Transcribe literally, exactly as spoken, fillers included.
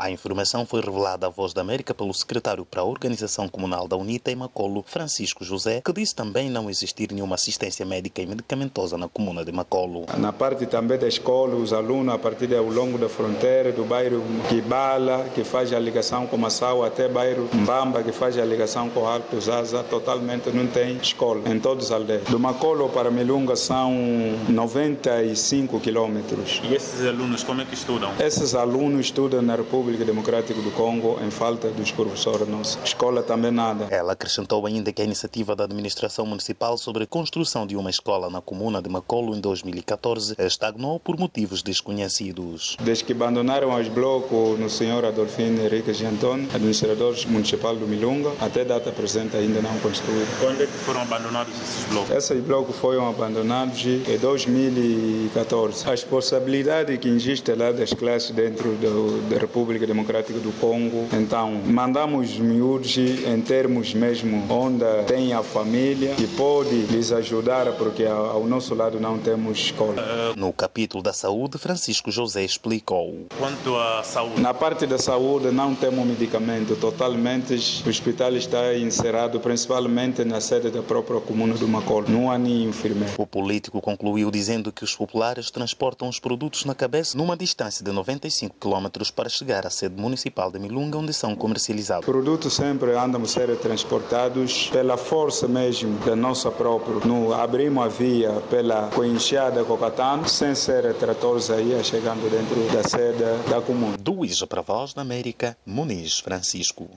A informação foi revelada à Voz da América pelo secretário para a Organização Comunal da UNITA em Macolo, Francisco José, que disse também não existir nenhuma assistência médica e medicamentosa na comuna de Macolo. Na parte também da escola, os alunos, a partir ao longo da fronteira, do bairro Kibala, que faz a ligação com Massau, até bairro Mbamba, que faz a ligação com Alto Zaza, totalmente não tem escola em todas as aldeias. Do Macolo para Milunga são noventa e cinco quilômetros. E esses alunos como é que estudam? Esses alunos estudam na República Democrática do Congo em falta dos professores nossos. Escola também nada. Ela acrescentou ainda que a iniciativa da administração municipal sobre a construção de uma escola na comuna de Macolo em dois mil e catorze estagnou por motivos desconhecidos. Desde que abandonaram os blocos no senhor Adolfino Henrique Giantoni, administrador municipal do Milunga, até data presente ainda não construíram. Quando é que foram abandonados esses blocos? Esses blocos foram abandonados em dois mil e catorze. A responsabilidade que existe lá das classes dentro do, da República Democrática do Congo, então mandamos miúdos em termos mesmo onde tem a família que pode lhes ajudar, porque ao nosso lado não temos escola. No capítulo da saúde, Francisco José explicou. Quanto à saúde? Na parte da saúde não temos medicamento, totalmente o hospital está encerrado, principalmente na sede da própria comuna do Macolo. Não há nem enfermeiro. O político concluiu dizendo que os populares transportam os produtos na cabeça numa distância de noventa e cinco quilômetros para chegar à sede municipal de Milunga, onde são comercializados. Os produtos sempre andam a ser transportados pela força mesmo da nossa própria. No, abrimos a via pela Coenxada Cocatano, sem ser tratores aí, chegando dentro da sede da comuna. Do Ija para a Voz da América, Muniz Francisco.